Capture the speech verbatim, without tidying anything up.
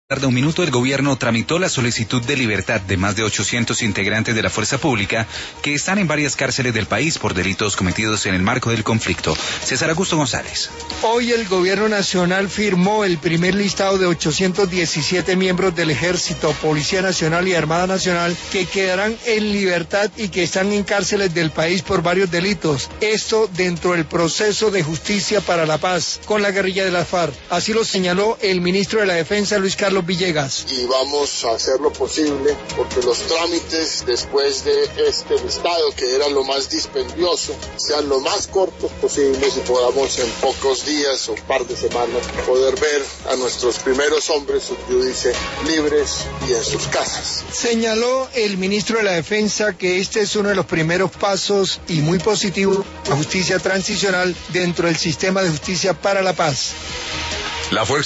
De un minuto, el gobierno tramitó la solicitud de libertad de más de ochocientos integrantes de la fuerza pública que están en varias cárceles del país por delitos cometidos en el marco del conflicto. César Augusto González. Hoy el gobierno nacional firmó el primer listado de ochocientos diecisiete miembros del Ejército, Policía Nacional y Armada Nacional que quedarán en libertad y que están en cárceles del país por varios delitos. Esto dentro del proceso de justicia para la paz con la guerrilla de las FARC. Así lo señaló el ministro de la Defensa, Luis Carlos Villegas. Y vamos a hacer lo posible porque los trámites después de este listado, que era lo más dispendioso, sean lo más cortos posibles y podamos en pocos días o un par de semanas poder ver a nuestros primeros hombres subyúdice libres y en sus casas. Señaló el ministro de la Defensa que este es uno de los primeros pasos y muy positivo a justicia transicional dentro del sistema de justicia para la paz. La fuerza